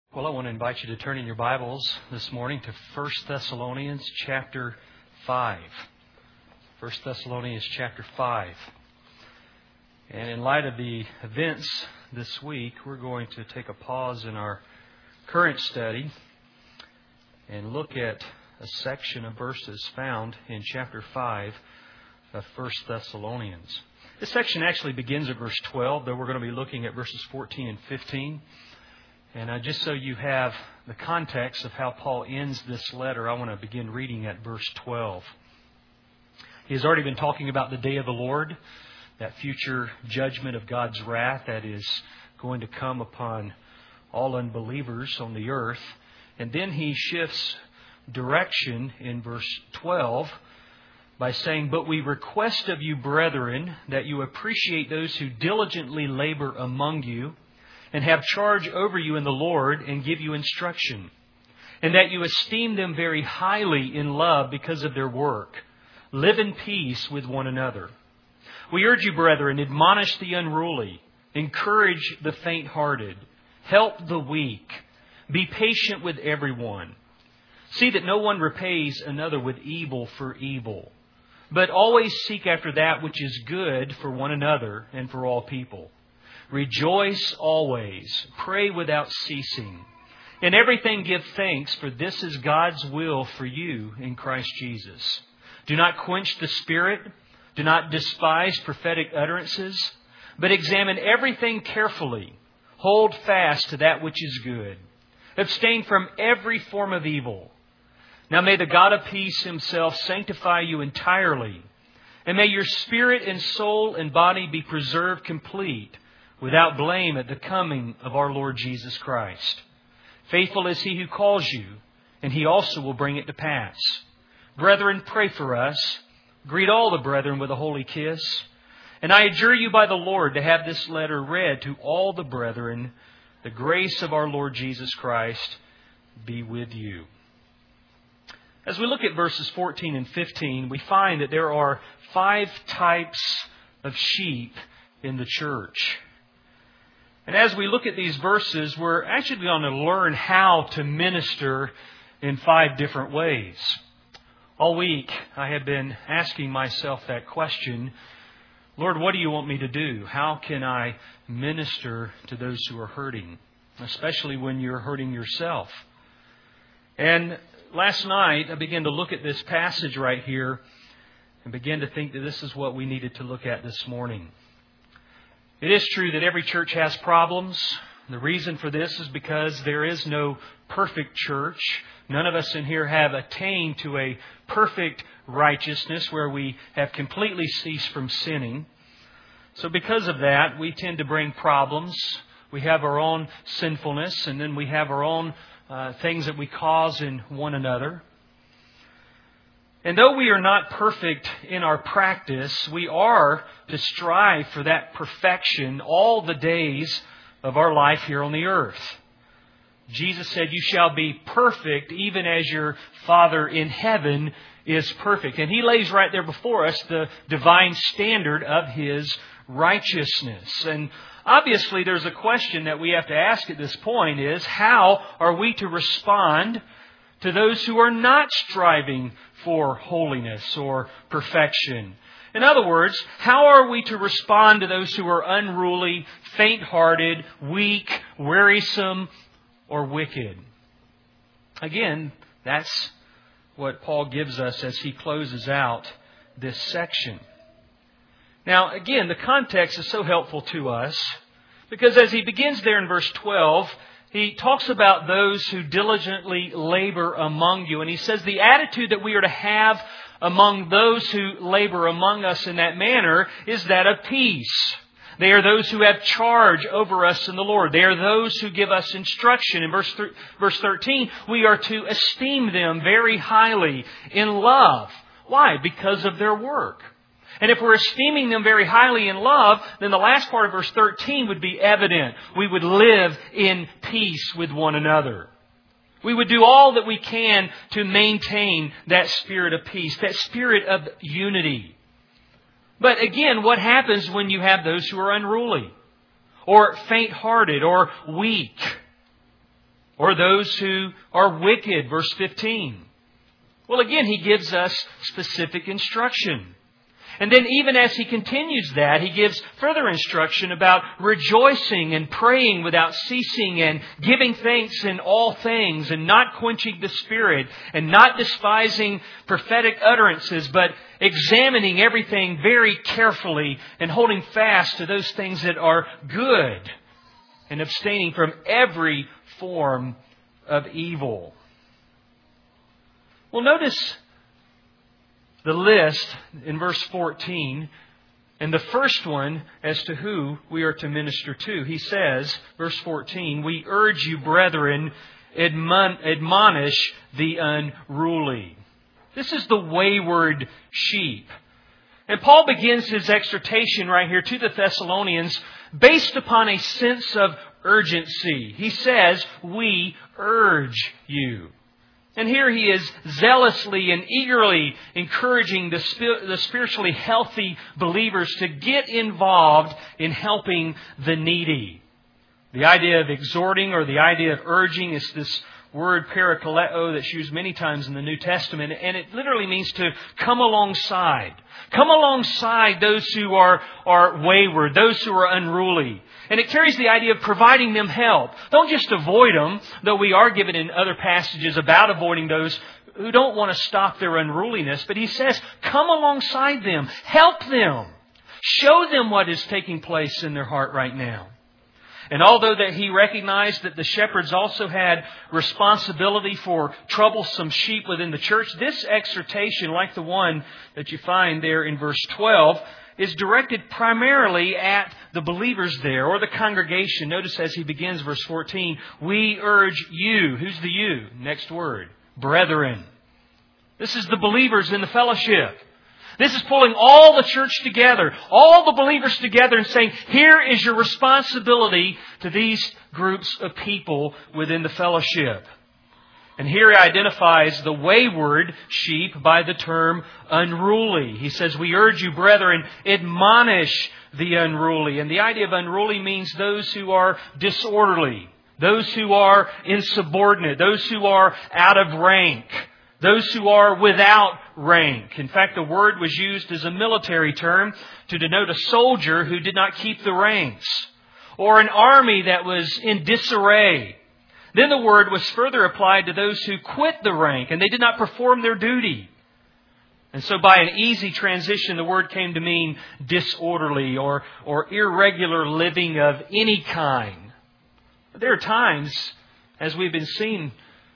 Well, I want to invite you to turn in your Bibles this morning to 1 Thessalonians chapter 5. 1 Thessalonians chapter 5. And in light of the events this week, we're going to take a pause in our current study and look at a section of verses found in chapter 5 of 1 Thessalonians. This section actually begins at verse 12, though we're going to be looking at verses 14 and 15. And just so you have the context of how Paul ends this letter, I want to begin reading at verse 12. He has already been talking about the day of the Lord, that future judgment of God's wrath that is going to come upon all unbelievers on the earth. And then he shifts direction in verse 12 by saying, "But we request of you, brethren, that you appreciate those who diligently labor among you, and have charge over you in the Lord, and give you instruction, and that you esteem them very highly in love because of their work. Live in peace with one another. We urge you, brethren, admonish the unruly, encourage the faint-hearted, help the weak, be patient with everyone. See that no one repays another with evil for evil, but always seek after that which is good for one another and for all people. Rejoice always, pray without ceasing. In everything give thanks, for this is God's will for you in Christ Jesus. Do not quench the Spirit, do not despise prophetic utterances, but examine everything carefully. Hold fast to that which is good. Abstain from every form of evil. Now may the God of peace Himself sanctify you entirely, and may your spirit and soul and body be preserved complete, without blame at the coming of our Lord Jesus Christ. Faithful is He who calls you, and He also will bring it to pass. Brethren, pray for us. Greet all the brethren with a holy kiss. And I adjure you by the Lord to have this letter read to all the brethren. The grace of our Lord Jesus Christ be with you." As we look at verses 14 and 15, we find that there are 5 types of sheep in the church. And as we look at these verses, we're actually going to learn how to minister in 5 different ways. All week, I have been asking myself that question, Lord, what do you want me to do? How can I minister to those who are hurting, especially when you're hurting yourself? And last night, I began to look at this passage right here and began to think that this is what we needed to look at this morning. It is true that every church has problems. The reason for this is because there is no perfect church. None of us in here have attained to a perfect righteousness where we have completely ceased from sinning. So because of that, we tend to bring problems. We have our own sinfulness, and then we have our own things that we cause in one another. And though we are not perfect in our practice, we are to strive for that perfection all the days of our life here on the earth. Jesus said, "You shall be perfect even as your Father in heaven is perfect." And He lays right there before us the divine standard of His righteousness. And obviously there's a question that we have to ask at this point is, how are we to respond to those who are not striving for holiness or perfection? In other words, how are we to respond to those who are unruly, faint-hearted, weak, wearisome, or wicked? Again, that's what Paul gives us as he closes out this section. Now, again, the context is so helpful to us because as he begins there in verse 12, he talks about those who diligently labor among you. And he says the attitude that we are to have among those who labor among us in that manner is that of peace. They are those who have charge over us in the Lord. They are those who give us instruction. In verse 13, we are to esteem them very highly in love. Why? Because of their work. And if we're esteeming them very highly in love, then the last part of verse 13 would be evident. We would live in peace with one another. We would do all that we can to maintain that spirit of peace, that spirit of unity. But again, what happens when you have those who are unruly, or faint-hearted, or weak? Or those who are wicked, verse 15. Well, again, he gives us specific instruction. And then even as he continues that, he gives further instruction about rejoicing and praying without ceasing and giving thanks in all things and not quenching the Spirit and not despising prophetic utterances, but examining everything very carefully and holding fast to those things that are good and abstaining from every form of evil. Well, notice the list in verse 14, and the first one as to who we are to minister to. He says, verse 14, "We urge you, brethren, admonish the unruly." This is the wayward sheep. And Paul begins his exhortation right here to the Thessalonians based upon a sense of urgency. He says, "We urge you." And here he is zealously and eagerly encouraging the spiritually healthy believers to get involved in helping the needy. The idea of exhorting or the idea of urging is this word parakaleo that's used many times in the New Testament, and it literally means to come alongside. Come alongside those who are wayward, those who are unruly. And it carries the idea of providing them help. Don't just avoid them, though we are given in other passages about avoiding those who don't want to stop their unruliness. But he says, come alongside them. Help them. Show them what is taking place in their heart right now. And although that he recognized that the shepherds also had responsibility for troublesome sheep within the church, this exhortation, like the one that you find there in verse 12, is directed primarily at the believers there, or the congregation. Notice as he begins verse 14, "We urge you." Who's the you? Next word. Brethren. This is the believers in the fellowship. This is pulling all the church together, all the believers together and saying, here is your responsibility to these groups of people within the fellowship. And here he identifies the wayward sheep by the term unruly. He says, "We urge you, brethren, admonish the unruly." And the idea of unruly means those who are disorderly, those who are insubordinate, those who are out of rank, those who are without rank. In fact, the word was used as a military term to denote a soldier who did not keep the ranks, or an army that was in disarray. Then the word was further applied to those who quit the rank and they did not perform their duty. And so by an easy transition, the word came to mean disorderly or irregular living of any kind. But there are times, as we've been seeing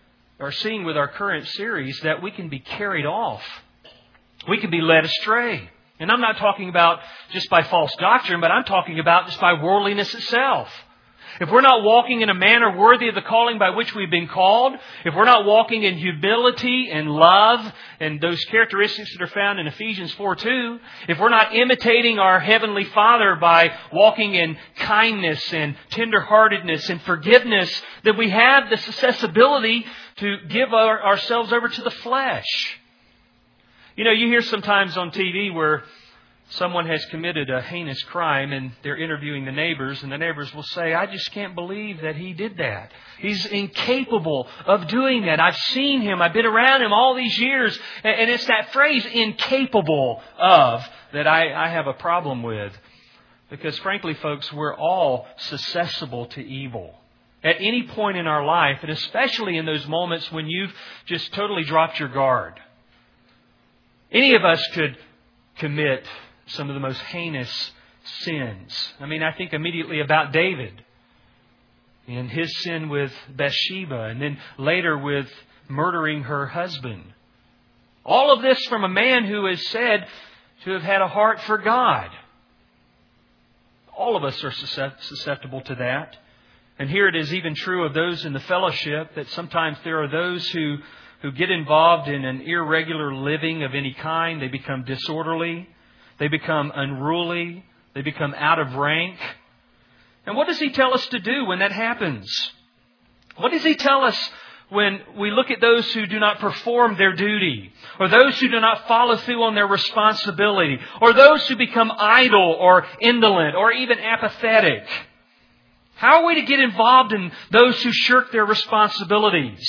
with our current series, that we can be carried off. We can be led astray. And I'm not talking about just by false doctrine, but I'm talking about just by worldliness itself. If we're not walking in a manner worthy of the calling by which we've been called, if we're not walking in humility and love and those characteristics that are found in Ephesians 4:2, if we're not imitating our Heavenly Father by walking in kindness and tenderheartedness and forgiveness, then we have the susceptibility to give ourselves over to the flesh. You know, you hear sometimes on TV where someone has committed a heinous crime and they're interviewing the neighbors, and the neighbors will say, "I just can't believe that he did that. He's incapable of doing that. I've seen him. I've been around him all these years." And it's that phrase, "incapable of," that I have a problem with. Because frankly, folks, we're all susceptible to evil. At any point in our life, and especially in those moments when you've just totally dropped your guard. Any of us could commit some of the most heinous sins. I mean, I think immediately about David and his sin with Bathsheba, and then later with murdering her husband. All of this from a man who is said to have had a heart for God. All of us are susceptible to that. And here it is even true of those in the fellowship, that sometimes there are those who get involved in an irregular living of any kind. They become disorderly. They become unruly. They become out of rank. And what does he tell us to do when that happens? What does he tell us when we look at those who do not perform their duty, or those who do not follow through on their responsibility, or those who become idle or indolent or even apathetic? How are we to get involved in those who shirk their responsibilities?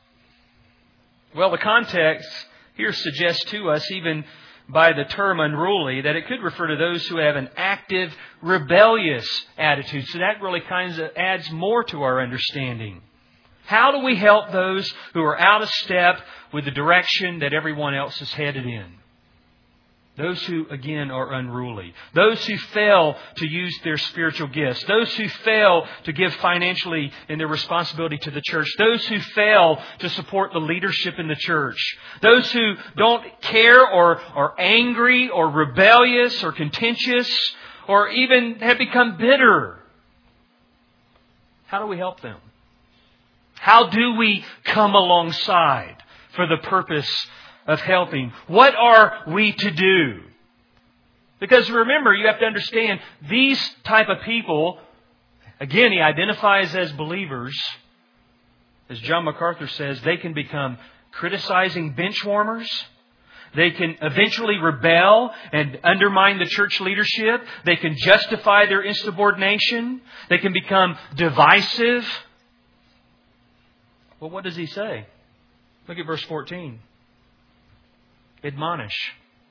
Well, the context here suggests to us, even by the term unruly, that it could refer to those who have an active, rebellious attitude. So that really kind of adds more to our understanding. How do we help those who are out of step with the direction that everyone else is headed in? Those who, again, are unruly. Those who fail to use their spiritual gifts. Those who fail to give financially in their responsibility to the church. Those who fail to support the leadership in the church. Those who don't care or are angry or rebellious or contentious or even have become bitter. How do we help them? How do we come alongside for the purpose of helping? What are we to do? Because remember, you have to understand, these type of people, again, he identifies as believers. As John MacArthur says, they can become criticizing bench warmers. They can eventually rebel and undermine the church leadership. They can justify their insubordination. They can become divisive. Well, what does he say? Look at verse 14. Admonish.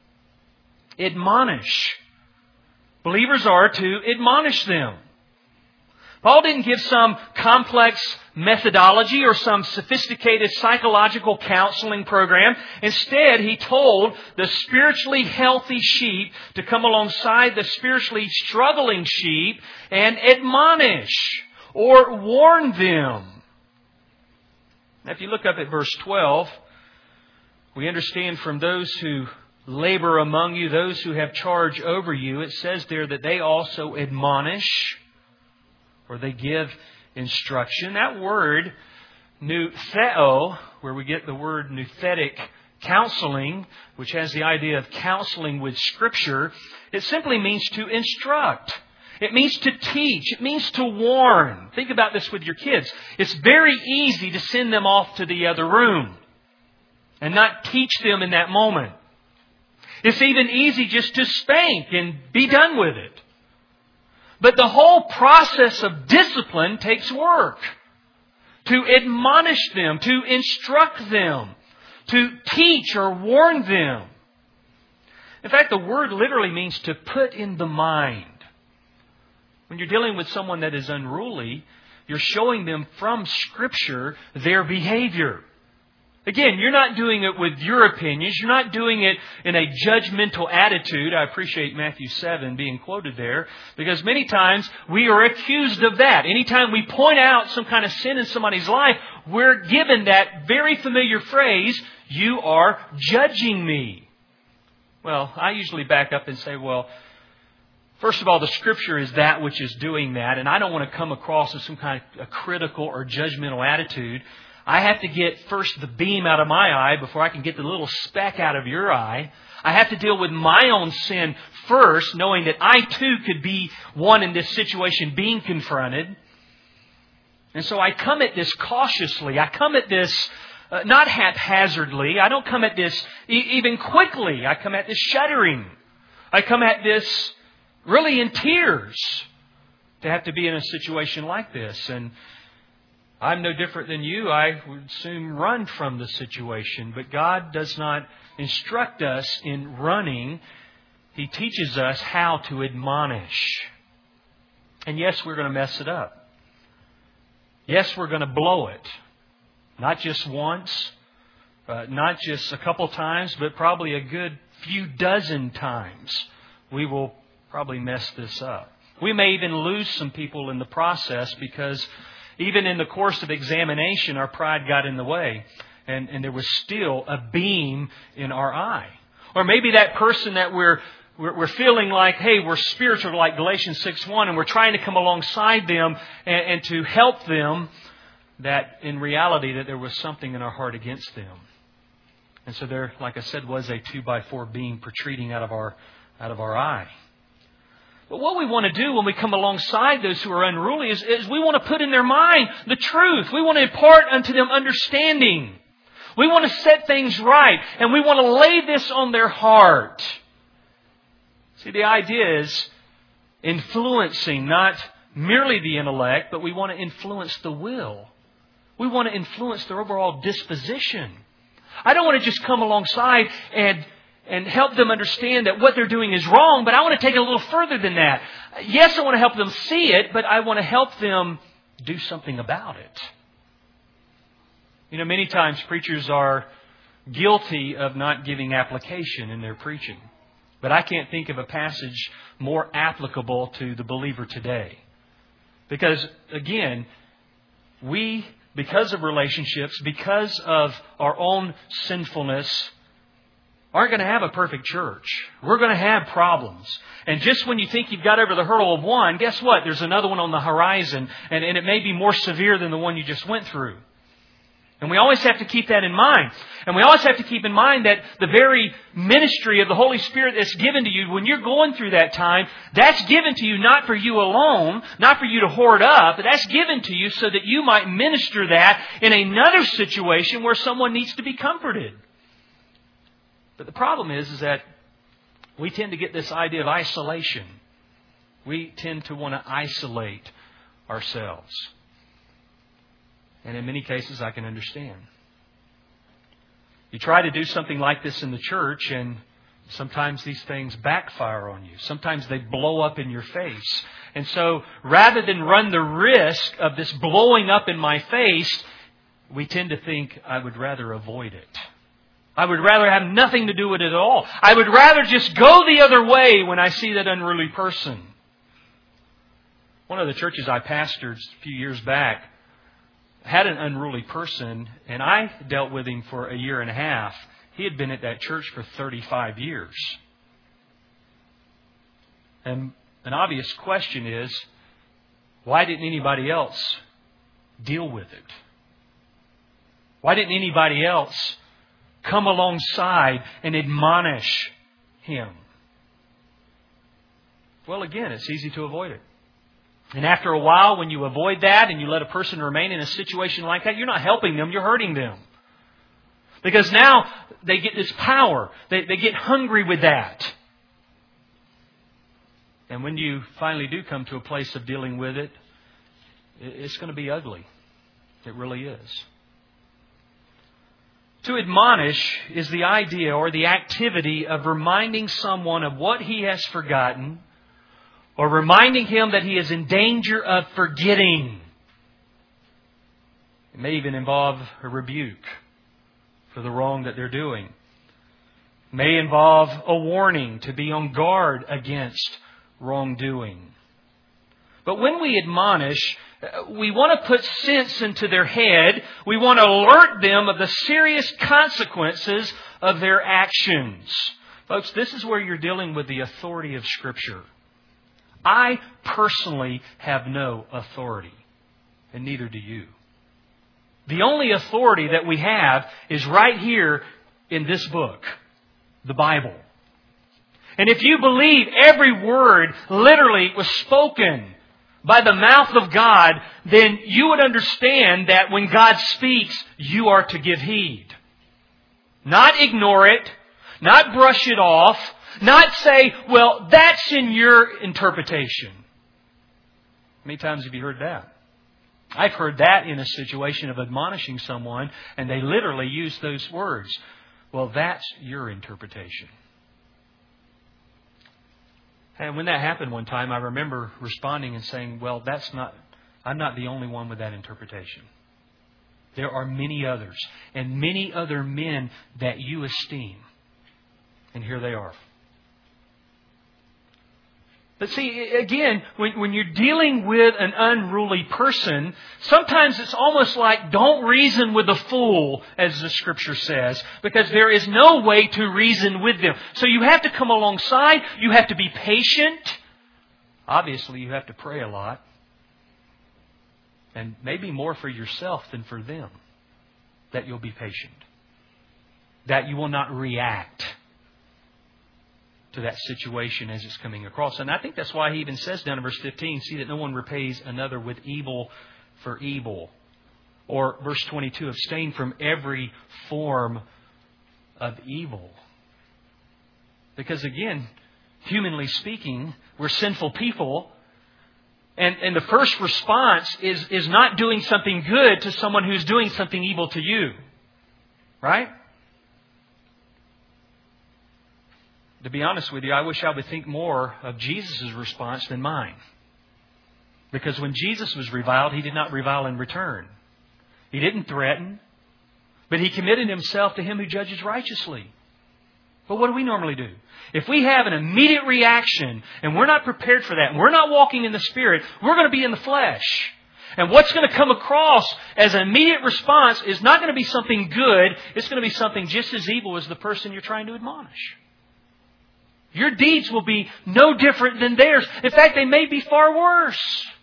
Admonish. Believers are to admonish them. Paul didn't give some complex methodology or some sophisticated psychological counseling program. Instead, he told the spiritually healthy sheep to come alongside the spiritually struggling sheep and admonish or warn them. Now, if you look up at verse 12, we understand from those who labor among you, those who have charge over you, it says there that they also admonish or they give instruction. That word, noutheo, where we get the word nouthetic counseling, which has the idea of counseling with Scripture, it simply means to instruct. It means to teach. It means to warn. Think about this with your kids. It's very easy to send them off to the other room and not teach them in that moment. It's even easy just to spank and be done with it. But the whole process of discipline takes work. To admonish them, to instruct them, to teach or warn them. In fact, the word literally means to put in the mind. When you're dealing with someone that is unruly, you're showing them from Scripture their behavior. Again, you're not doing it with your opinions. You're not doing it in a judgmental attitude. I appreciate Matthew 7 being quoted there, because many times we are accused of that. Anytime we point out some kind of sin in somebody's life, we're given that very familiar phrase, "You are judging me." Well, I usually back up and say, well, first of all, the Scripture is that which is doing that, and I don't want to come across as some kind of a critical or judgmental attitude. I have to get first the beam out of my eye before I can get the little speck out of your eye. I have to deal with my own sin first, knowing that I too could be one in this situation being confronted. And so I come at this cautiously. I come at this not haphazardly. I don't come at this even quickly. I come at this shuddering. I come at this really in tears to have to be in a situation like this. And I'm no different than you. I would soon run from the situation. But God does not instruct us in running. He teaches us how to admonish. And yes, we're going to mess it up. Yes, we're going to blow it. Not just once, not just a couple times, but probably a good few dozen times. We will probably mess this up. We may even lose some people in the process because even in the course of examination, our pride got in the way and there was still a beam in our eye. Or maybe that person that we're feeling like, hey, we're spiritual like Galatians 6:1 and we're trying to come alongside them and to help them, that in reality that there was something in our heart against them. And so there, like I said, was a 2x4 beam protruding out of our eye. But what we want to do when we come alongside those who are unruly is we want to put in their mind the truth. We want to impart unto them understanding. We want to set things right. And we want to lay this on their heart. See, the idea is influencing, not merely the intellect, but we want to influence the will. We want to influence their overall disposition. I don't want to just come alongside and help them understand that what they're doing is wrong, but I want to take it a little further than that. Yes, I want to help them see it, but I want to help them do something about it. You know, many times preachers are guilty of not giving application in their preaching. But I can't think of a passage more applicable to the believer today. Because, again, we, because of relationships, because of our own sinfulness, aren't going to have a perfect church. We're going to have problems. And just when you think you've got over the hurdle of one, guess what? There's another one on the horizon, and it may be more severe than the one you just went through. And we always have to keep that in mind. And we always have to keep in mind that the very ministry of the Holy Spirit that's given to you, when you're going through that time, that's given to you not for you alone, not for you to hoard up, but that's given to you so that you might minister that in another situation where someone needs to be comforted. But the problem is that we tend to get this idea of isolation. We tend to want to isolate ourselves. And in many cases, I can understand. You try to do something like this in the church, and sometimes these things backfire on you. Sometimes they blow up in your face. And so, rather than run the risk of this blowing up in my face, we tend to think, I would rather avoid it. I would rather have nothing to do with it at all. I would rather just go the other way when I see that unruly person. One of the churches I pastored a few years back had an unruly person, and I dealt with him for a year and a half. He had been at that church for 35 years. And an obvious question is, why didn't anybody else deal with it? Why didn't anybody else come alongside and admonish him? Well, again, it's easy to avoid it. And after a while, when you avoid that and you let a person remain in a situation like that, you're not helping them, you're hurting them. Because now they get this power. They get hungry with that. And when you finally do come to a place of dealing with it, it's going to be ugly. It really is. To admonish is the idea or the activity of reminding someone of what he has forgotten, or reminding him that he is in danger of forgetting. It may even involve a rebuke for the wrong that they're doing. It may involve a warning to be on guard against wrongdoing. But when we admonish, we want to put sense into their head. We want to alert them of the serious consequences of their actions. Folks, this is where you're dealing with the authority of Scripture. I personally have no authority, and neither do you. The only authority that we have is right here in this book, the Bible. And if you believe every word literally was spoken by the mouth of God, then you would understand that when God speaks, you are to give heed. Not ignore it, not brush it off, not say, well, that's in your interpretation. How many times have you heard that? I've heard that in a situation of admonishing someone, and they literally use those words. Well, that's your interpretation. And when that happened one time, I remember responding and saying, well, I'm not the only one with that interpretation. There are many others, and many other men that you esteem. And here they are. But see, again, when you're dealing with an unruly person, sometimes it's almost like don't reason with a fool, as the Scripture says, because there is no way to reason with them. So you have to come alongside. You have to be patient. Obviously, you have to pray a lot. And maybe more for yourself than for them. That you'll be patient. That you will not react to that situation as it's coming across. And I think that's why he even says down in verse 15, see that no one repays another with evil for evil. Or verse 22, abstain from every form of evil. Because again, humanly speaking, we're sinful people. And the first response is not doing something good to someone who's doing something evil to you. Right? To be honest with you, I wish I would think more of Jesus' response than mine. Because when Jesus was reviled, He did not revile in return. He didn't threaten, but He committed Himself to Him who judges righteously. But what do we normally do? If we have an immediate reaction and we're not prepared for that, and we're not walking in the Spirit, we're going to be in the flesh. And what's going to come across as an immediate response is not going to be something good. It's going to be something just as evil as the person you're trying to admonish. Your deeds will be no different than theirs. In fact, they may be far worse.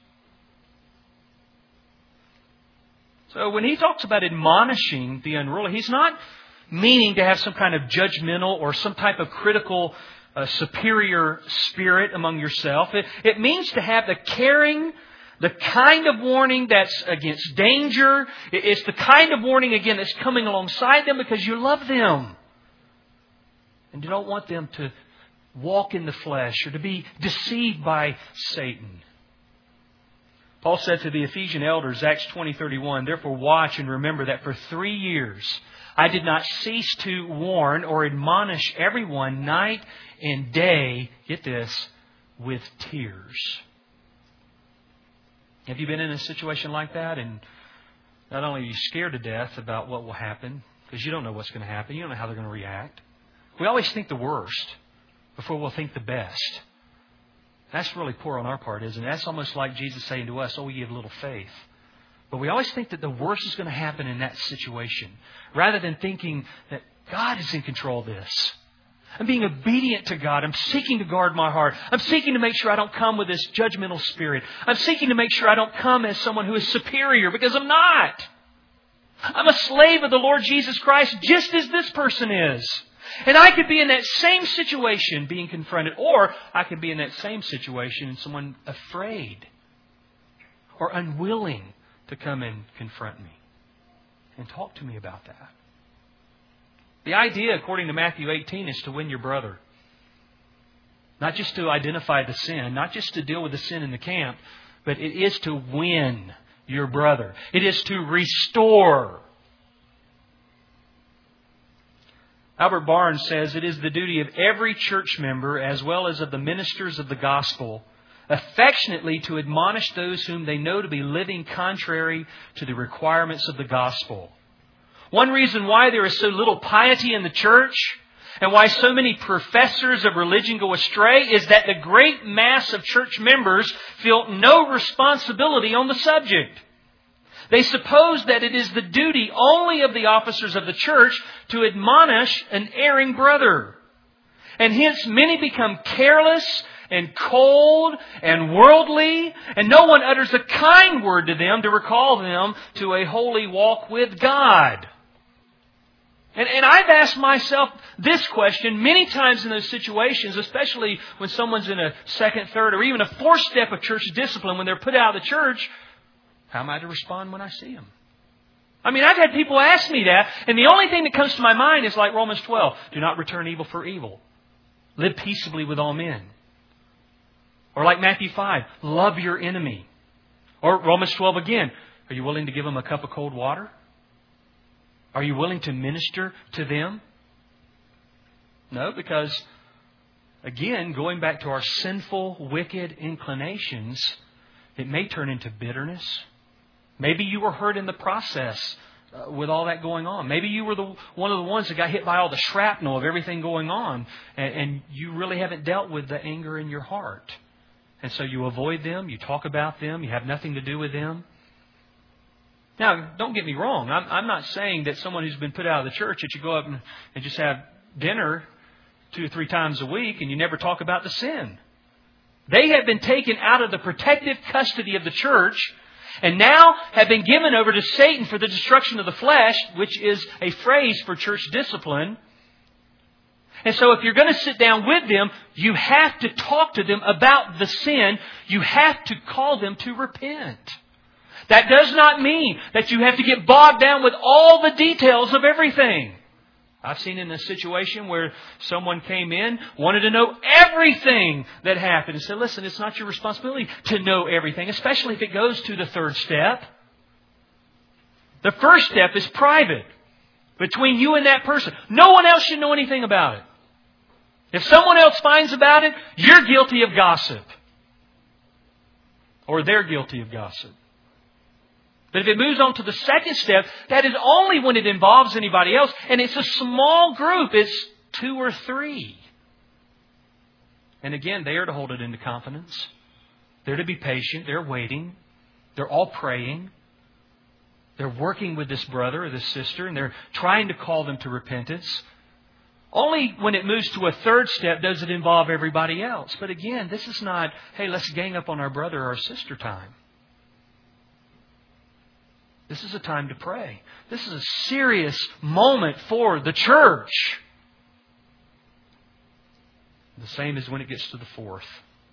So when He talks about admonishing the unruly, He's not meaning to have some kind of judgmental or some type of critical, superior spirit among yourself. It means to have the caring, the kind of warning that's against danger. It's the kind of warning, again, that's coming alongside them because you love them. And you don't want them to walk in the flesh or to be deceived by Satan. Paul said to the Ephesian elders, Acts 20:31, "Therefore watch and remember that for 3 years I did not cease to warn or admonish everyone night and day," get this, "with tears." Have you been in a situation like that? And not only are you scared to death about what will happen, because you don't know what's going to happen, you don't know how they're going to react. We always think the worst before we'll think the best. That's really poor on our part, isn't it? That's almost like Jesus saying to us, "Oh, you have little faith." But we always think that the worst is going to happen in that situation, rather than thinking that God is in control of this. I'm being obedient to God. I'm seeking to guard my heart. I'm seeking to make sure I don't come with this judgmental spirit. I'm seeking to make sure I don't come as someone who is superior, because I'm not. I'm a slave of the Lord Jesus Christ, just as this person is. And I could be in that same situation being confronted, or I could be in that same situation and someone afraid or unwilling to come and confront me and talk to me about that. The idea, according to Matthew 18, is to win your brother. Not just to identify the sin, not just to deal with the sin in the camp, but it is to win your brother. It is to restore. Albert Barnes says, "It is the duty of every church member, as well as of the ministers of the gospel, affectionately to admonish those whom they know to be living contrary to the requirements of the gospel." One reason why there is so little piety in the church and why so many professors of religion go astray is that the great mass of church members feel no responsibility on the subject. They suppose that it is the duty only of the officers of the church to admonish an erring brother. And hence many become careless and cold and worldly, and no one utters a kind word to them to recall them to a holy walk with God. And I've asked myself this question many times in those situations, especially when someone's in a second, third, or even a fourth step of church discipline when they're put out of the church. How am I to respond when I see them? I mean, I've had people ask me that, and the only thing that comes to my mind is like Romans 12. Do not return evil for evil. Live peaceably with all men. Or like Matthew 5. Love your enemy. Or Romans 12 again. Are you willing to give them a cup of cold water? Are you willing to minister to them? No, because, again, going back to our sinful, wicked inclinations, it may turn into bitterness. Maybe you were hurt in the process with all that going on. Maybe you were one of the ones that got hit by all the shrapnel of everything going on, and you really haven't dealt with the anger in your heart. And so you avoid them, you talk about them, you have nothing to do with them. Now, don't get me wrong. I'm not saying that someone who's been put out of the church, that you go up and just have dinner 2 or 3 times a week and you never talk about the sin. They have been taken out of the protective custody of the church and now have been given over to Satan for the destruction of the flesh, which is a phrase for church discipline. And so if you're going to sit down with them, you have to talk to them about the sin. You have to call them to repent. That does not mean that you have to get bogged down with all the details of everything. I've seen in a situation where someone came in, wanted to know everything that happened, and said, listen, it's not your responsibility to know everything, especially if it goes to the third step. The first step is private, between you and that person. No one else should know anything about it. If someone else finds about it, you're guilty of gossip. Or they're guilty of gossip. But if it moves on to the second step, that is only when it involves anybody else. And it's a small group. It's 2 or 3. And again, they are to hold it into confidence. They're to be patient. They're waiting. They're all praying. They're working with this brother or this sister, and they're trying to call them to repentance. Only when it moves to a third step does it involve everybody else. But again, this is not, hey, let's gang up on our brother or our sister time. This is a time to pray. This is a serious moment for the church. The same as when it gets to the fourth.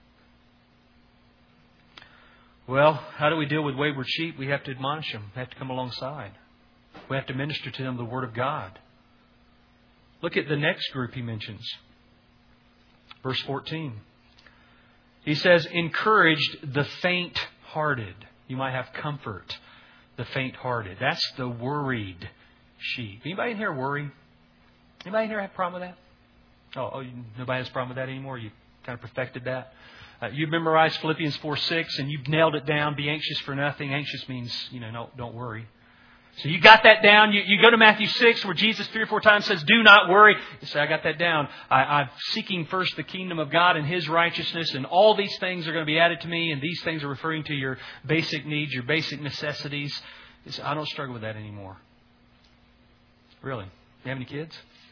Well, how do we deal with wayward sheep? We have to admonish them. We have to come alongside. We have to minister to them the Word of God. Look at the next group he mentions. Verse 14. He says, encouraged the faint-hearted. You might have comfort. The faint-hearted. That's the worried sheep. Anybody in here worry? Anybody in here have a problem with that? Oh, nobody has a problem with that anymore? You kind of perfected that? You've memorized Philippians 4:6 and you've nailed it down. Be anxious for nothing. Anxious means, no, don't worry. So you got that down. You go to Matthew 6 where Jesus 3 or 4 times says, do not worry. You say, I got that down. I'm seeking first the kingdom of God and His righteousness, and all these things are going to be added to me, and these things are referring to your basic needs, your basic necessities. You say, I don't struggle with that anymore. Really? You have any kids?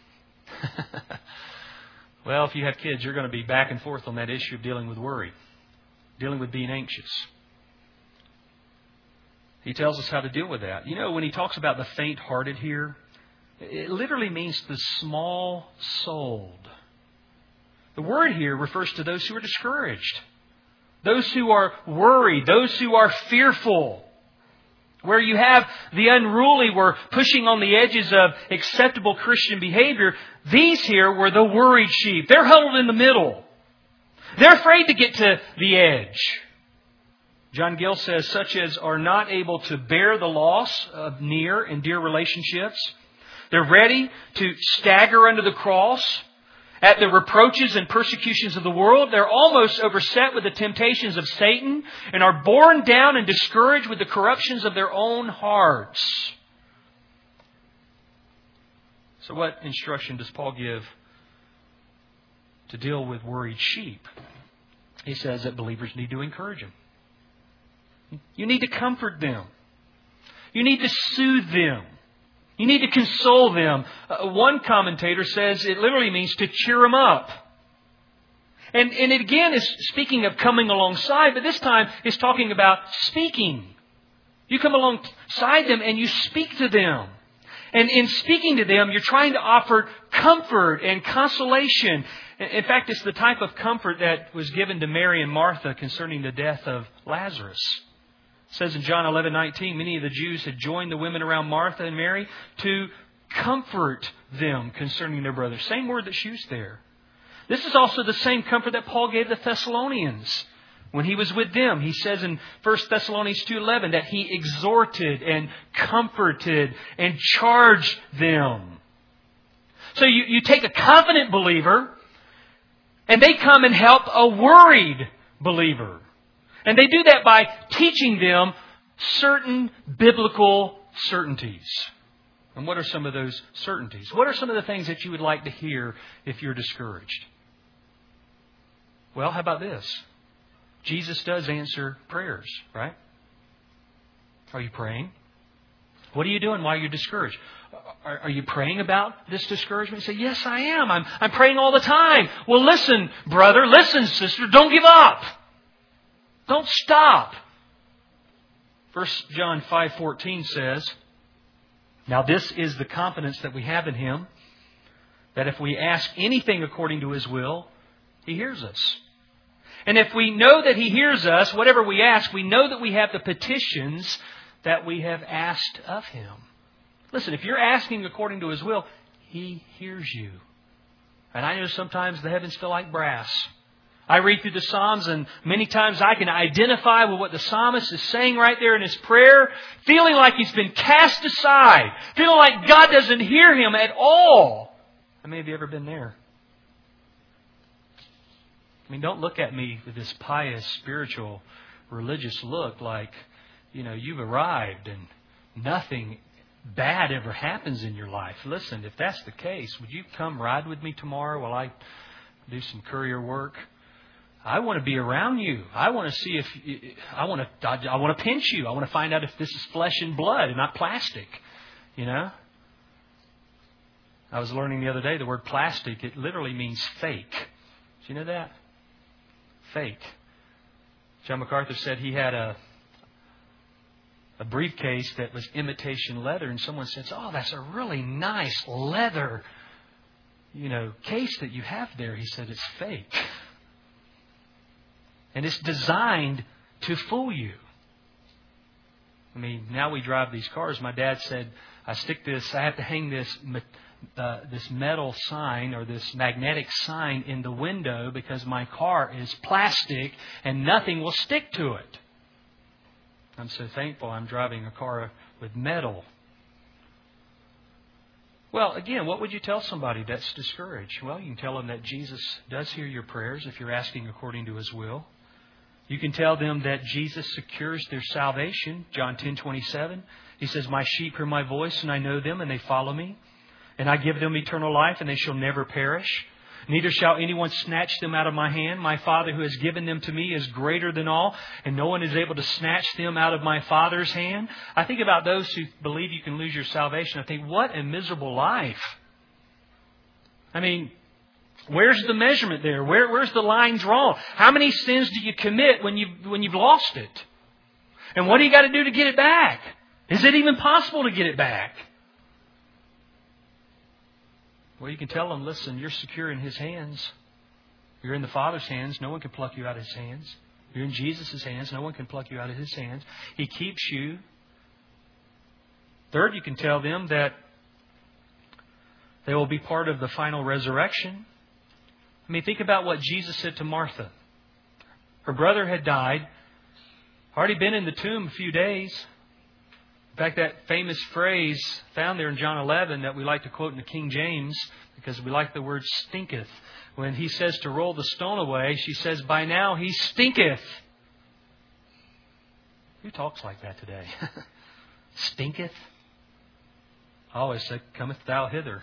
Well, if you have kids, you're going to be back and forth on that issue of dealing with worry, dealing with being anxious. He tells us how to deal with that. When he talks about the faint-hearted here, it literally means the small-souled. The word here refers to those who are discouraged, those who are worried, those who are fearful. Where you have the unruly were pushing on the edges of acceptable Christian behavior, these here were the worried sheep. They're huddled in the middle. They're afraid to get to the edge. John Gill says, such as are not able to bear the loss of near and dear relationships. They're ready to stagger under the cross at the reproaches and persecutions of the world. They're almost overset with the temptations of Satan and are borne down and discouraged with the corruptions of their own hearts. So what instruction does Paul give to deal with worried sheep? He says that believers need to encourage them. You need to comfort them. You need to soothe them. You need to console them. One commentator says it literally means to cheer them up. And it again is speaking of coming alongside, but this time it's talking about speaking. You come alongside them and you speak to them. And in speaking to them, you're trying to offer comfort and consolation. In fact, it's the type of comfort that was given to Mary and Martha concerning the death of Lazarus. It says in John 11:19, many of the Jews had joined the women around Martha and Mary to comfort them concerning their brother. Same word that's used there. This is also the same comfort that Paul gave the Thessalonians when he was with them. He says in 1 Thessalonians 2:11 that he exhorted and comforted and charged them. So you take a confident believer and they come and help a worried believer. And they do that by teaching them certain biblical certainties. And what are some of those certainties? What are some of the things that you would like to hear if you're discouraged? Well, how about this? Jesus does answer prayers, right? Are you praying? What are you doing while you're discouraged? Are you praying about this discouragement? You say, yes, I am. I'm praying all the time. Well, listen, brother. Listen, sister. Don't give up. Don't stop. 1 John 5:14 says, now this is the confidence that we have in Him, that if we ask anything according to His will, He hears us. And if we know that He hears us, whatever we ask, we know that we have the petitions that we have asked of Him. Listen, if you're asking according to His will, He hears you. And I know sometimes the heavens feel like brass. I read through the Psalms and many times I can identify with what the psalmist is saying right there in his prayer, feeling like he's been cast aside, feeling like God doesn't hear him at all. How many of you ever been there? I mean, don't look at me with this pious, spiritual, religious look like, you've arrived and nothing bad ever happens in your life. Listen, if that's the case, would you come ride with me tomorrow while I do some courier work? I want to be around you. I want to see if I want to pinch you. I want to find out if this is flesh and blood and not plastic. I was learning the other day the word plastic. It literally means fake. Did you know that? Fake. John MacArthur said he had a briefcase that was imitation leather, and someone says, "Oh, that's a really nice leather, case that you have there." He said, "It's fake. And it's designed to fool you." I mean, now we drive these cars. My dad said, I have to hang this metal sign or this magnetic sign in the window because my car is plastic and nothing will stick to it. I'm so thankful I'm driving a car with metal. Well, again, what would you tell somebody that's discouraged? Well, you can tell them that Jesus does hear your prayers if you're asking according to His will. You can tell them that Jesus secures their salvation. John 10:27. He says, "My sheep hear my voice, and I know them, and they follow me. And I give them eternal life, and they shall never perish. Neither shall anyone snatch them out of my hand. My Father who has given them to me is greater than all, and no one is able to snatch them out of my Father's hand." I think about those who believe you can lose your salvation. I think, what a miserable life. I mean, where's the measurement there? Where's the line drawn? How many sins do you commit when you've lost it? And what do you got to do to get it back? Is it even possible to get it back? Well, you can tell them, listen, you're secure in His hands. You're in the Father's hands. No one can pluck you out of His hands. You're in Jesus' hands. No one can pluck you out of His hands. He keeps you. Third, you can tell them that they will be part of the final resurrection. I mean, think about what Jesus said to Martha. Her brother had died, already been in the tomb a few days. In fact, that famous phrase found there in John 11 that we like to quote in the King James because we like the word stinketh. When He says to roll the stone away, she says, "By now he stinketh." Who talks like that today? Stinketh? I always say, "Cometh thou hither."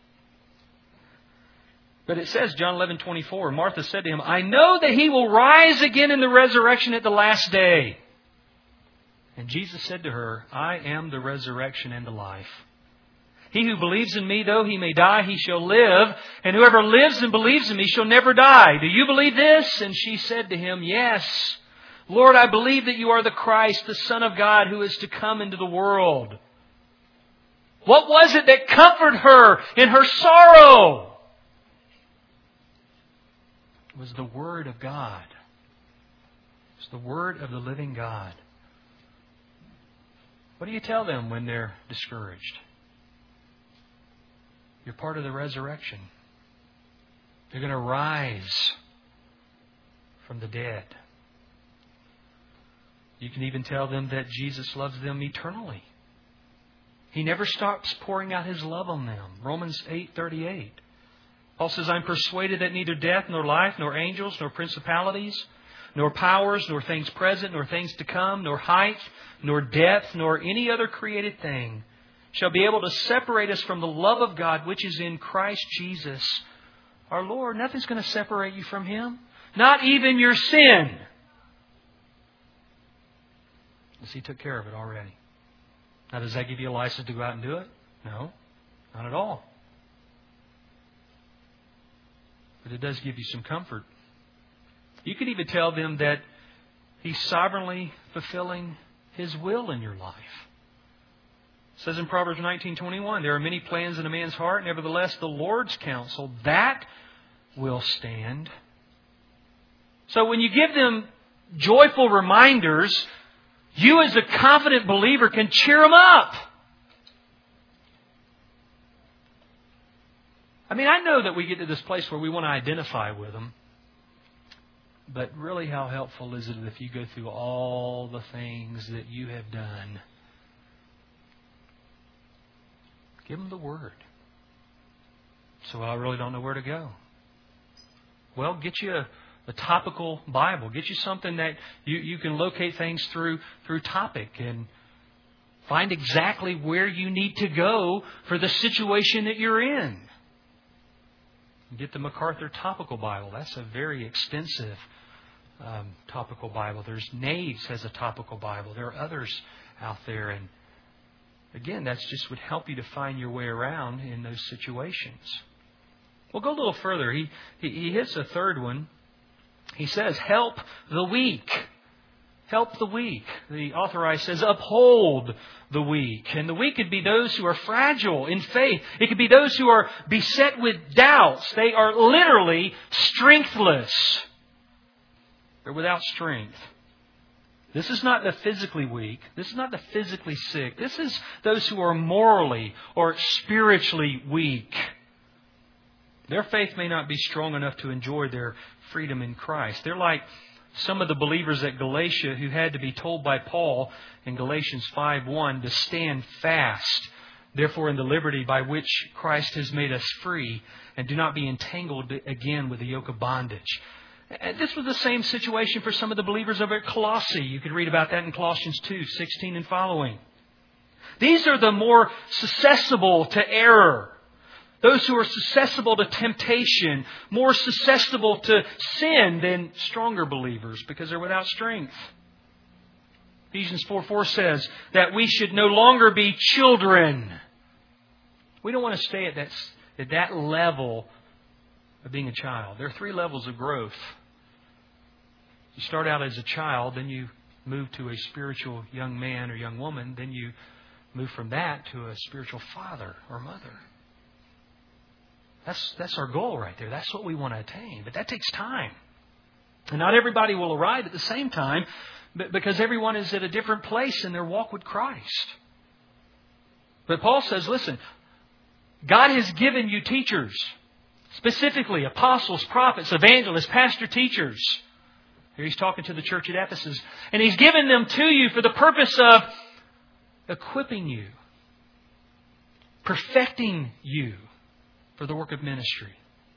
But it says, John 11:24, Martha said to Him, "I know that He will rise again in the resurrection at the last day." And Jesus said to her, "I am the resurrection and the life. He who believes in Me, though he may die, he shall live. And whoever lives and believes in Me shall never die. Do you believe this?" And she said to Him, "Yes, Lord, I believe that You are the Christ, the Son of God, who is to come into the world." What was it that comforted her in her sorrow? It was the Word of God. It was the Word of the living God. What do you tell them when they're discouraged? You're part of the resurrection. You're going to rise from the dead. You can even tell them that Jesus loves them eternally. He never stops pouring out His love on them. Romans 8:38. Paul says, "I'm persuaded that neither death, nor life, nor angels, nor principalities, nor powers, nor things present, nor things to come, nor height, nor depth, nor any other created thing shall be able to separate us from the love of God which is in Christ Jesus our Lord." Nothing's going to separate you from Him. Not even your sin. Because He took care of it already. Now, does that give you a license to go out and do it? No, not at all. But it does give you some comfort. You could even tell them that He's sovereignly fulfilling His will in your life. It says in Proverbs 19:21, "There are many plans in a man's heart, nevertheless the Lord's counsel, that will stand." So when you give them joyful reminders, you as a confident believer can cheer them up. I mean, I know that we get to this place where we want to identify with them. But really, how helpful is it if you go through all the things that you have done? Give them the Word. So I really don't know where to go. Well, get you a topical Bible. Get you something that you can locate things through topic and find exactly where you need to go for the situation that you're in. Get the MacArthur Topical Bible. That's a very extensive topical Bible. There's Naves has a topical Bible. There are others out there. And again, that's just would help you to find your way around in those situations. We'll go a little further. He hits a third one. He says, help the weak. Help the weak. The authorized says, uphold the weak. And the weak could be those who are fragile in faith. It could be those who are beset with doubts. They are literally strengthless. They're without strength. This is not the physically weak. This is not the physically sick. This is those who are morally or spiritually weak. Their faith may not be strong enough to enjoy their freedom in Christ. They're like some of the believers at Galatia who had to be told by Paul in Galatians 5:1 to stand fast, therefore in the liberty by which Christ has made us free, and do not be entangled again with the yoke of bondage. And this was the same situation for some of the believers over at Colossae. You could read about that in Colossians 2:16 and following. These are the more susceptible to error. Those who are susceptible to temptation, more susceptible to sin than stronger believers because they're without strength. Ephesians 4:4 says that we should no longer be children. We don't want to stay at that level of being a child. There are 3 levels of growth. You start out as a child, then you move to a spiritual young man or young woman, then you move from that to a spiritual father or mother. That's our goal right there. That's what we want to attain. But that takes time. And not everybody will arrive at the same time because everyone is at a different place in their walk with Christ. But Paul says, listen, God has given you teachers, specifically apostles, prophets, evangelists, pastor teachers. Here he's talking to the church at Ephesus. And he's given them to you for the purpose of equipping you, perfecting you for the work of ministry.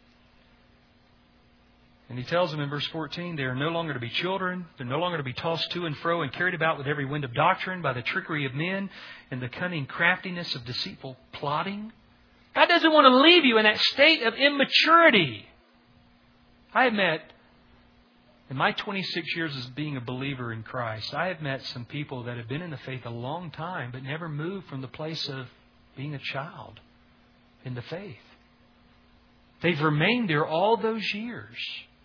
And he tells them in verse 14, they are no longer to be children. They're no longer to be tossed to and fro and carried about with every wind of doctrine by the trickery of men and the cunning craftiness of deceitful plotting. God doesn't want to leave you in that state of immaturity. I have met, in my 26 years as being a believer in Christ, I have met some people that have been in the faith a long time but never moved from the place of being a child in the faith. They've remained there all those years.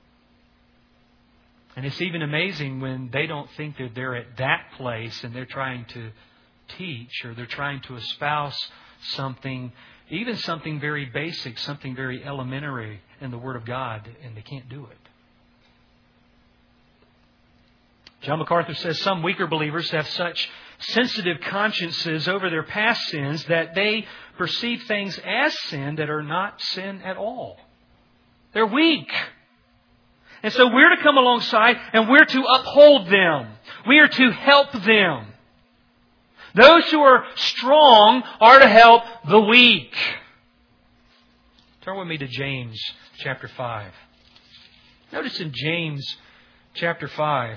And it's even amazing when they don't think that they're at that place and they're trying to teach or they're trying to espouse something, even something very basic, something very elementary in the Word of God, and they can't do it. John MacArthur says some weaker believers have such sensitive consciences over their past sins that they perceive things as sin that are not sin at all. They're weak. And so we're to come alongside and we're to uphold them. We are to help them. Those who are strong are to help the weak. Turn with me to James chapter 5. Notice in James chapter 5,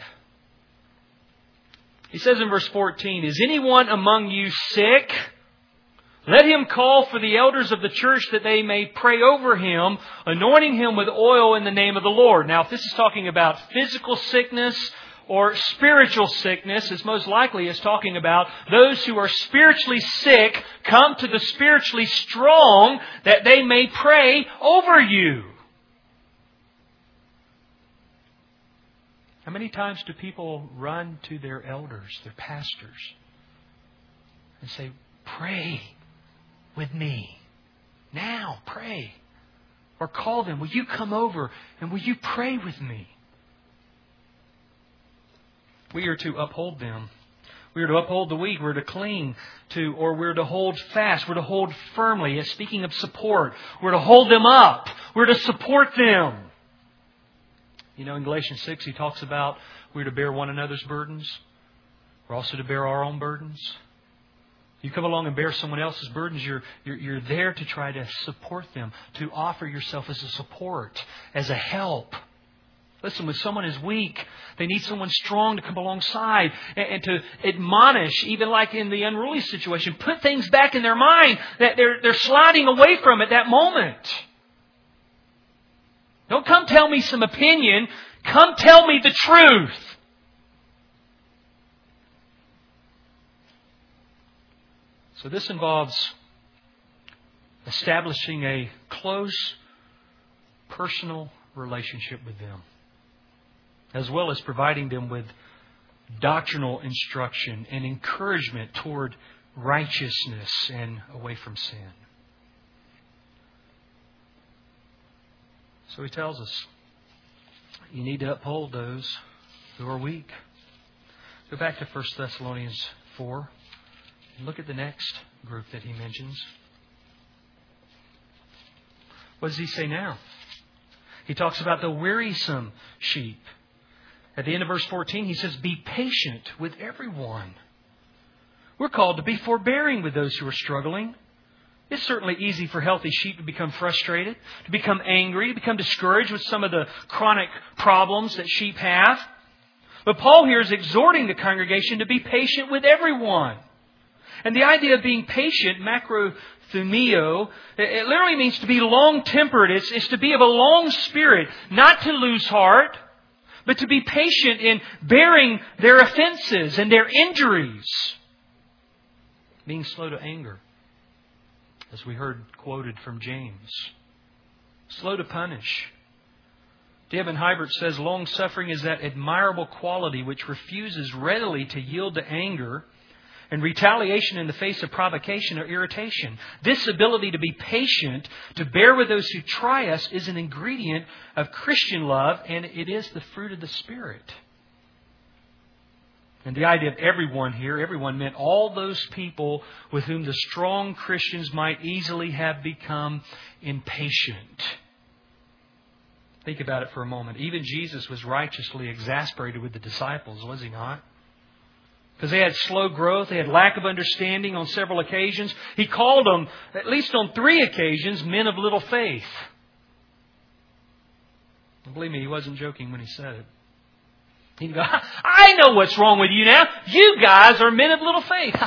he says in verse 14, is anyone among you sick? Let him call for the elders of the church that they may pray over him, anointing him with oil in the name of the Lord. Now, if this is talking about physical sickness or spiritual sickness, it's most likely it's talking about those who are spiritually sick come to the spiritually strong that they may pray over you. How many times do people run to their elders, their pastors, and say, pray with me. Now, pray. Or call them, will you come over and will you pray with me? We are to uphold them. We're to uphold the weak. We're to cling to, or we're to hold fast. We're to hold firmly. Speaking of support, we're to hold them up. We're to support them. You know, in Galatians 6, he talks about we're to bear one another's burdens. We're also to bear our own burdens. You come along and bear someone else's burdens, you're there to try to support them, to offer yourself as a support, as a help. Listen, when someone is weak, they need someone strong to come alongside and to admonish, even like in the unruly situation, put things back in their mind that they're sliding away from at that moment. Don't come tell me some opinion. Come tell me the truth. So this involves establishing a close personal relationship with them, as well as providing them with doctrinal instruction and encouragement toward righteousness and away from sin. So he tells us, you need to uphold those who are weak. Go back to 1 Thessalonians 4 and look at the next group that he mentions. What does he say now? He talks about the wearisome sheep. At the end of verse 14, he says, be patient with everyone. We're called to be forbearing with those who are struggling. It's certainly easy for healthy sheep to become frustrated, to become angry, to become discouraged with some of the chronic problems that sheep have. But Paul here is exhorting the congregation to be patient with everyone. And the idea of being patient, macrothumio, it literally means to be long-tempered. It's to be of a long spirit, not to lose heart, but to be patient in bearing their offenses and their injuries. Being slow to anger, as we heard quoted from James. Slow to punish. Devin Hybert says, long-suffering is that admirable quality which refuses readily to yield to anger and retaliation in the face of provocation or irritation. This ability to be patient, to bear with those who try us, is an ingredient of Christian love, and it is the fruit of the Spirit. And the idea of everyone here, everyone meant all those people with whom the strong Christians might easily have become impatient. Think about it for a moment. Even Jesus was righteously exasperated with the disciples, was He not? Because they had slow growth, they had lack of understanding on several occasions. He called them, at least on 3 occasions, men of little faith. And believe me, He wasn't joking when He said it. He'd go, I know what's wrong with you now. You guys are men of little faith.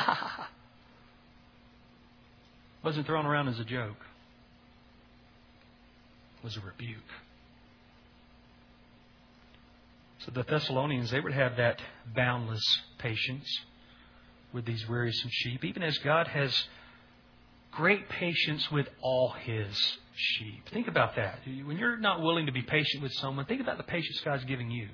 Wasn't thrown around as a joke. It was a rebuke. So the Thessalonians, they would have that boundless patience with these wearisome sheep, even as God has great patience with all His sheep. Think about that. When you're not willing to be patient with someone, think about the patience God's giving you.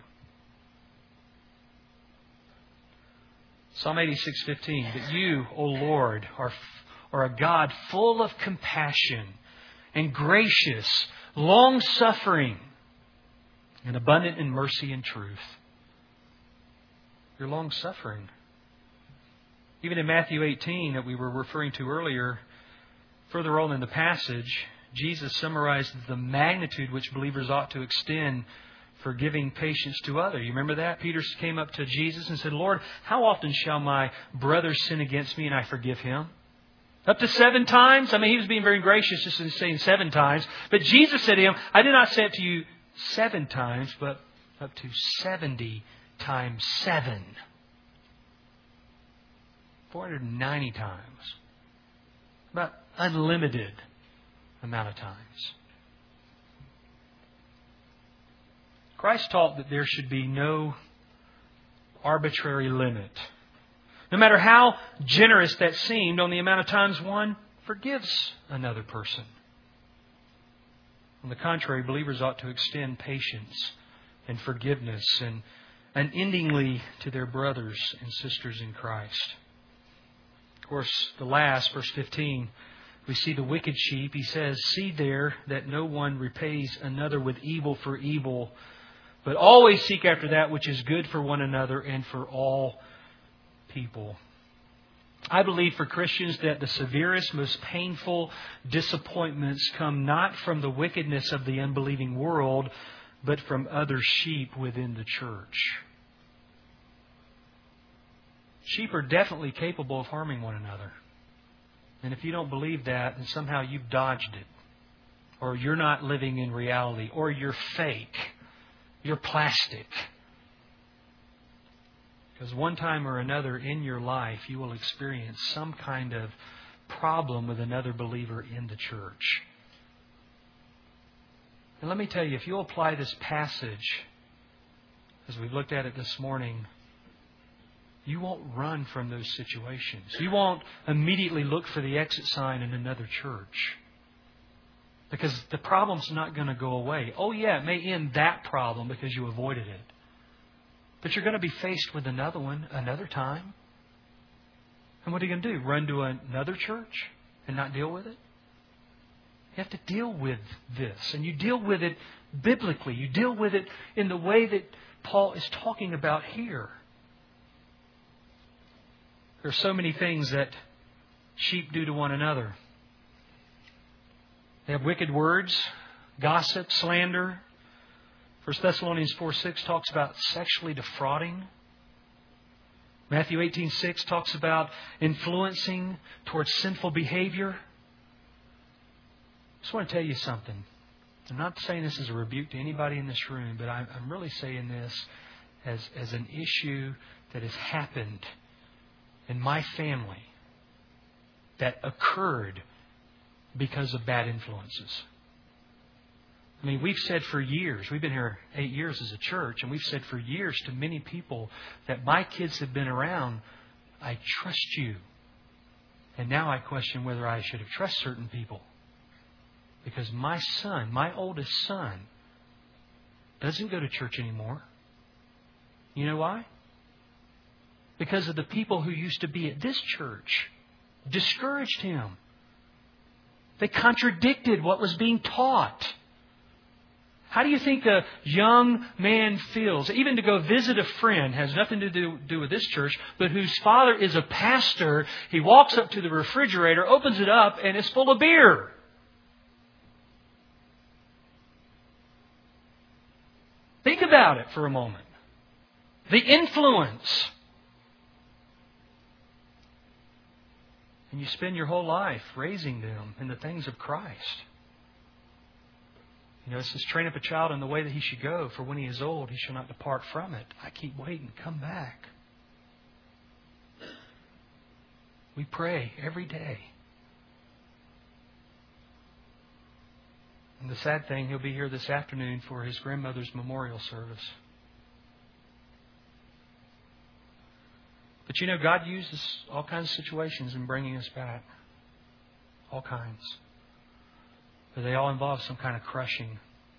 Psalm 86:15, but you, O Lord, are a God full of compassion and gracious, long-suffering, and abundant in mercy and truth. You're long-suffering. Even in Matthew 18 that we were referring to earlier, further on in the passage, Jesus summarized the magnitude which believers ought to extend for giving patience to others. You remember that? Peter came up to Jesus and said, Lord, how often shall my brother sin against me and I forgive him? Up to 7 times? I mean, he was being very gracious just in saying 7 times. But Jesus said to him, I did not say it to you 7 times, but up to 70 times 7. 490 times. About unlimited amount of times. Christ taught that there should be no arbitrary limit. No matter how generous that seemed on the amount of times one forgives another person. On the contrary, believers ought to extend patience and forgiveness and unendingly to their brothers and sisters in Christ. Of course, the last, verse 15, we see the wicked sheep. He says, see there that no one repays another with evil for evil, but always seek after that which is good for one another and for all people. I believe for Christians that the severest, most painful disappointments come not from the wickedness of the unbelieving world, but from other sheep within the church. Sheep are definitely capable of harming one another. And if you don't believe that, then somehow you've dodged it. Or you're not living in reality. Or you're fake. You're plastic. Because one time or another in your life, you will experience some kind of problem with another believer in the church. And let me tell you, if you apply this passage, as we've looked at it this morning, you won't run from those situations. You won't immediately look for the exit sign in another church. Because the problem's not going to go away. Oh yeah, it may end that problem because you avoided it. But you're going to be faced with another one another time. And what are you going to do? Run to another church and not deal with it? You have to deal with this. And you deal with it biblically. You deal with it in the way that Paul is talking about here. There are so many things that sheep do to one another. They have wicked words, gossip, slander. 1 Thessalonians 4:6 talks about sexually defrauding. Matthew 18:6 talks about influencing towards sinful behavior. I just want to tell you something. I'm not saying this as a rebuke to anybody in this room, but I'm really saying this as an issue that has happened in my family that occurred because of bad influences. I mean, we've said for years, we've been here 8 years as a church, and we've said for years to many people that my kids have been around, I trust you. And now I question whether I should have trusted certain people. Because my son, my oldest son, doesn't go to church anymore. You know why? Because of the people who used to be at this church discouraged him. They contradicted what was being taught. How do you think a young man feels? Even to go visit a friend has nothing to do with this church, but whose father is a pastor. He walks up to the refrigerator, opens it up, and it's full of beer. Think about it for a moment. The influence. And you spend your whole life raising them in the things of Christ. You know, it says, train up a child in the way that he should go, for when he is old, he shall not depart from it. I keep waiting. Come back. We pray every day. And the sad thing, he'll be here this afternoon for his grandmother's memorial service. But you know, God uses all kinds of situations in bringing us back. All kinds. But they all involve some kind of crushing.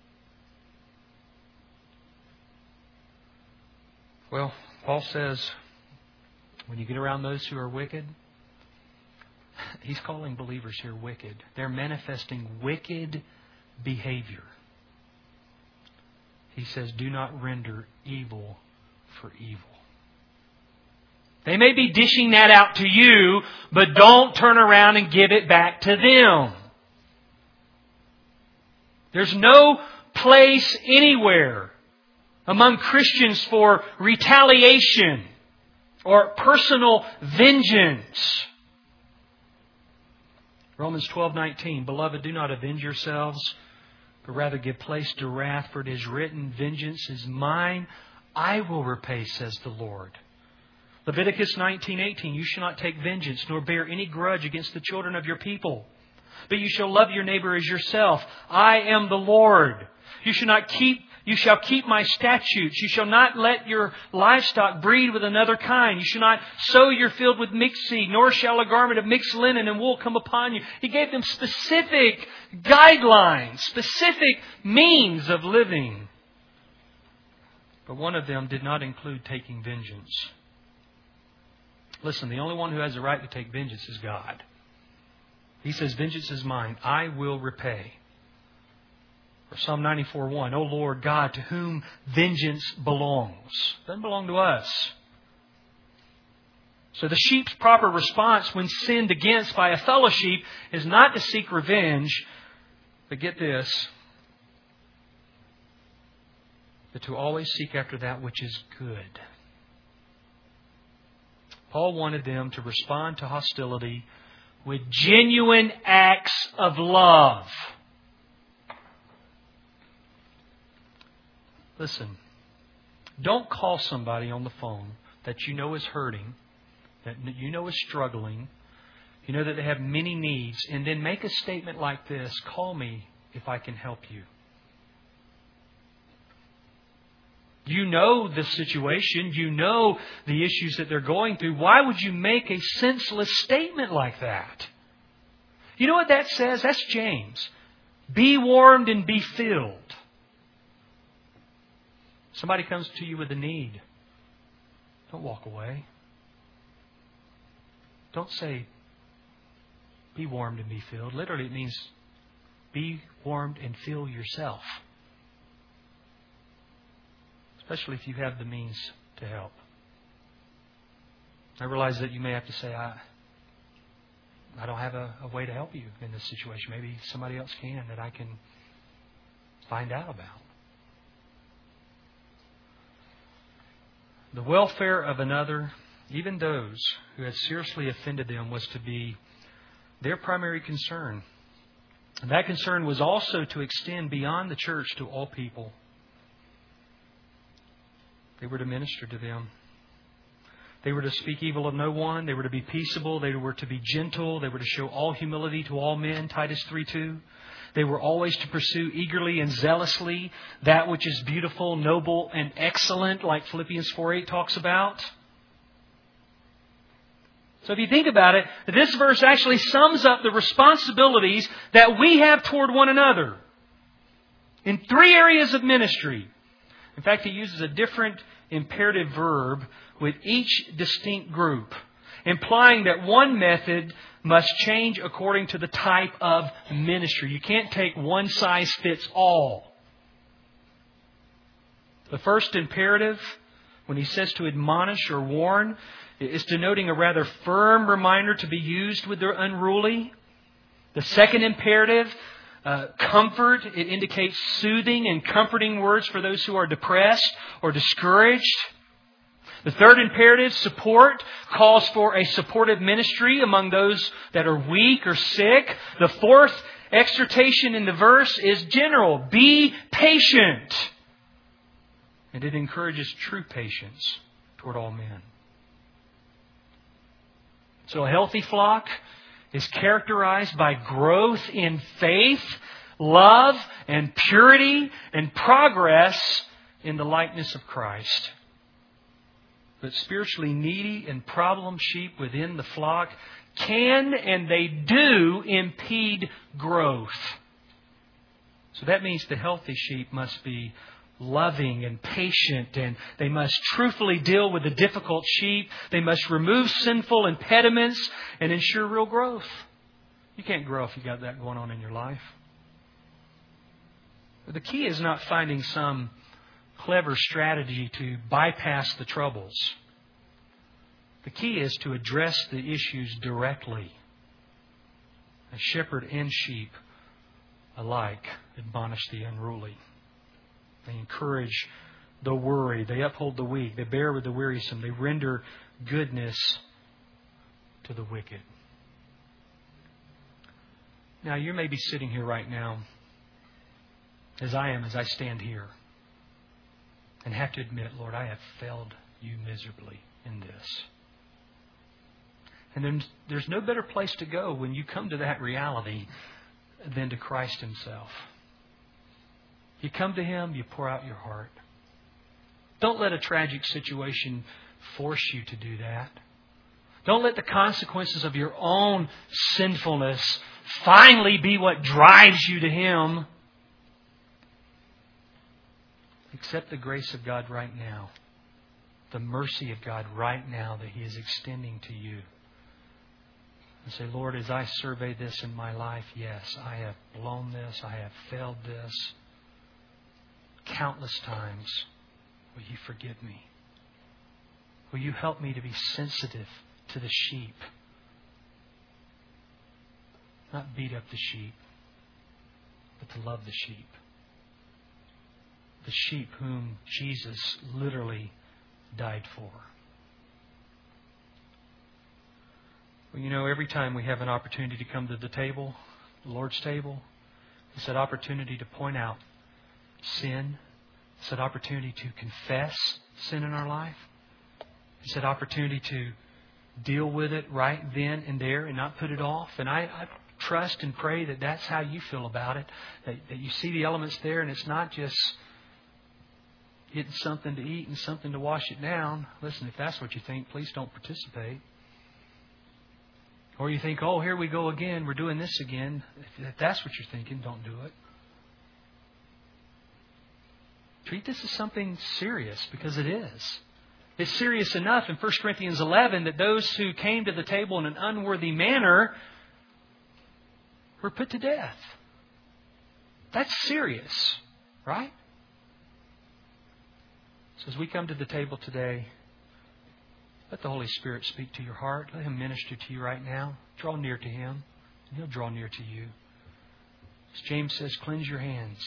Well, Paul says, when you get around those who are wicked, he's calling believers here wicked. They're manifesting wicked behavior. He says, do not render evil for evil. They may be dishing that out to you, but don't turn around and give it back to them. There's no place anywhere among Christians for retaliation or personal vengeance. Romans 12:19, Beloved, do not avenge yourselves, but rather give place to wrath, for it is written, Vengeance is mine, I will repay, says the Lord. Leviticus 19:18, You shall not take vengeance, nor bear any grudge against the children of your people, but you shall love your neighbor as yourself. I am the Lord. You shall keep my statutes. You shall not let your livestock breed with another kind. You shall not sow your field with mixed seed, nor shall a garment of mixed linen and wool come upon you. He gave them specific guidelines, specific means of living. But one of them did not include taking vengeance. Listen, the only one who has the right to take vengeance is God. He says, Vengeance is mine, I will repay. Or Psalm 94:1, O Lord God, to whom vengeance belongs. It doesn't belong to us. So the sheep's proper response when sinned against by a fellow sheep is not to seek revenge, but get this, but to always seek after that which is good. Paul wanted them to respond to hostility with genuine acts of love. Listen, don't call somebody on the phone that you know is hurting, that you know is struggling, you know that they have many needs, and then make a statement like this, call me if I can help you. You know the situation. You know the issues that they're going through. Why would you make a senseless statement like that? You know what that says? That's James. Be warmed and be filled. Somebody comes to you with a need. Don't walk away. Don't say, be warmed and be filled. Literally, it means be warmed and fill yourself. Especially if you have the means to help. I realize that you may have to say, I don't have a way to help you in this situation. Maybe somebody else can that I can find out about. The welfare of another, even those who had seriously offended them, was to be their primary concern. And that concern was also to extend beyond the church to all people. They were to minister to them. They were to speak evil of no one. They were to be peaceable. They were to be gentle. They were to show all humility to all men, Titus 3:2. They were always to pursue eagerly and zealously that which is beautiful, noble, and excellent, like Philippians 4:8 talks about. So if you think about it, this verse actually sums up the responsibilities that we have toward one another in 3 areas of ministry. In fact, he uses a different imperative verb with each distinct group, implying that one method must change according to the type of ministry. You can't take one size fits all. The first imperative, when he says to admonish or warn, is denoting a rather firm reminder to be used with the unruly. The second imperative, comfort, it indicates soothing and comforting words for those who are depressed or discouraged. The third imperative, support, calls for a supportive ministry among those that are weak or sick. The fourth exhortation in the verse is general. Be patient. And it encourages true patience toward all men. So a healthy flock is characterized by growth in faith, love, and purity, and progress in the likeness of Christ. But spiritually needy and problem sheep within the flock can and they do impede growth. So that means the healthy sheep must be loving and patient, and they must truthfully deal with the difficult sheep. They must remove sinful impediments and ensure real growth. You can't grow if you got that going on in your life. But the key is not finding some clever strategy to bypass the troubles. The key is to address the issues directly. As shepherd and sheep alike admonish the unruly. They encourage the worry. They uphold the weak. They bear with the wearisome. They render goodness to the wicked. Now, you may be sitting here right now, as I am, as I stand here, and have to admit, Lord, I have failed you miserably in this. And then there's no better place to go when you come to that reality than to Christ Himself. You come to Him, you pour out your heart. Don't let a tragic situation force you to do that. Don't let the consequences of your own sinfulness finally be what drives you to Him. Accept the grace of God right now. The mercy of God right now that He is extending to you. And say, Lord, as I survey this in my life, yes, I have blown this. I have failed this. Countless times. Will you forgive me? Will you help me to be sensitive to the sheep. Not beat up the sheep, but to love the sheep. The sheep whom Jesus literally died for. Well, you know, every time we have an opportunity to come to the table, the Lord's table, it's that opportunity to point out sin. It's that opportunity to confess sin in our life. It's that opportunity to deal with it right then and there and not put it off. And I trust and pray that that's how you feel about it. That you see the elements there and it's not just getting something to eat and something to wash it down. Listen, if that's what you think, please don't participate. Or you think, oh, here we go again. We're doing this again. If that's what you're thinking, don't do it. Treat this as something serious, because it is. It's serious enough in 1 Corinthians 11 that those who came to the table in an unworthy manner were put to death. That's serious, right? So as we come to the table today, let the Holy Spirit speak to your heart. Let Him minister to you right now. Draw near to Him, and He'll draw near to you. As James says, cleanse your hands.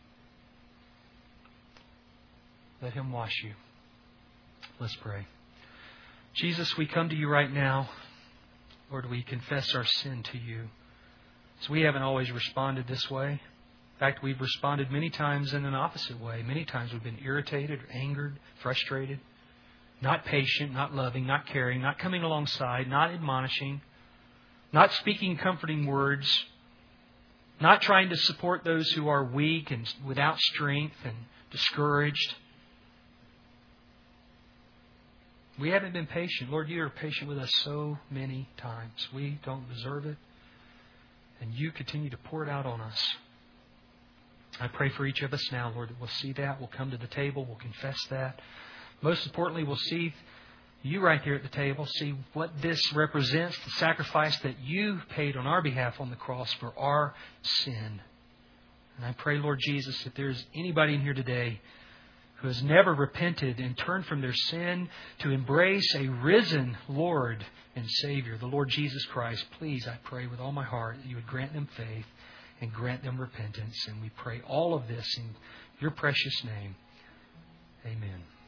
Let Him wash you. Let's pray. Jesus, we come to you right now. Lord, we confess our sin to you. So we haven't always responded this way. In fact, we've responded many times in an opposite way. Many times we've been irritated, angered, frustrated, not patient, not loving, not caring, not coming alongside, not admonishing, not speaking comforting words, not trying to support those who are weak and without strength and discouraged. We haven't been patient. Lord, you are patient with us so many times. We don't deserve it. And you continue to pour it out on us. I pray for each of us now, Lord, that we'll see that. We'll come to the table. We'll confess that. Most importantly, we'll see you right there at the table. See what this represents, the sacrifice that you paid on our behalf on the cross for our sin. And I pray, Lord Jesus, if there's anybody in here today who has never repented and turned from their sin to embrace a risen Lord and Savior, the Lord Jesus Christ, please, I pray with all my heart that you would grant them faith and grant them repentance. And we pray all of this in your precious name. Amen.